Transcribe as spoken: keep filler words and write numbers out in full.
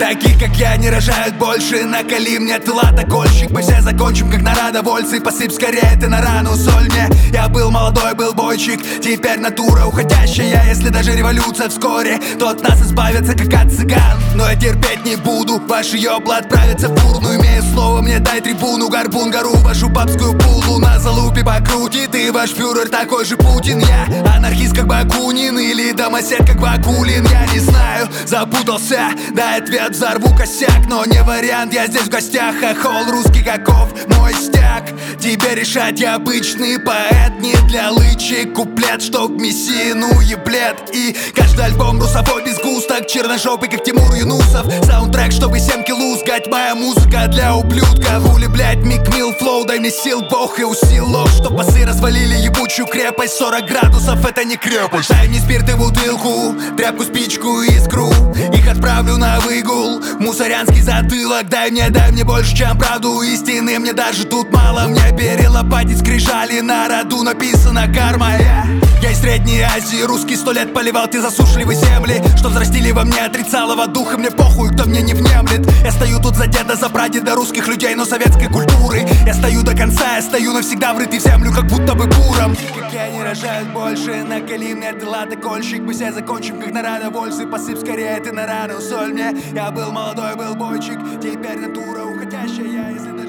Таких, как я, не рожают больше. Накали мне тыла, докольщик. Мы все закончим, как народовольцы. Посыпь скорее ты на рану соль мне. Я был молодой, был бойчик. Теперь натура уходящая. Если даже революция вскоре, то от нас избавятся, как от цыган. Но я терпеть не буду. Ваш ёбла отправится в урну. Имея слово, мне дай трибуну. Горбун гору, вашу бабскую пулу на залупе покрутит. И ваш фюрер такой же Путин. Я анархист, как Бакунин. Или домосед, как Бакулин. Я не знаю, запутался. Дай ответ, взорву косяк. Но не вариант, я здесь в гостях. Хохол русский, каков мой стяг. Тебе решать, я обычный поэт. Не для лычек куплет, что к мессину еблет. И каждый альбом русовой без густок. Черножопый, как Тимур Юнусов. Саундтрек, чтобы семки лузгать. Моя музыка для ублюдков. Хули, блять, Мик Мил Флоу. Дай мне сил Бог и усилок, чтоб басы развалили ебучую крепость. Сорок градусов, это не крепость. Дай мне спирт и бутылку, тряпку, спичку и искру. Их отправлю на выгул, мусорянский затылок. Дай мне, дай мне больше, чем правду истины. Мне даже тут мало, мне перелопатить скрижали. На роду написано карма. Я, я из Средней Азии, русский сто лет поливал те засушливые земли, что взрастили во мне отрицалого духа. Мне похуй, кто мне не внемлет. Я стою тут за деда, за прадеда русских людей, но советской культуры. Я стою до конца, я стою навсегда врытый в землю, как будто бы буром. Как я не рожают больше, накали мне тыла, докольщик. Мы все закончим, как народовольцы. Посыпь скорее ты на рану соль мне. Я был молодой, был бойчик. Теперь натура уходящая, если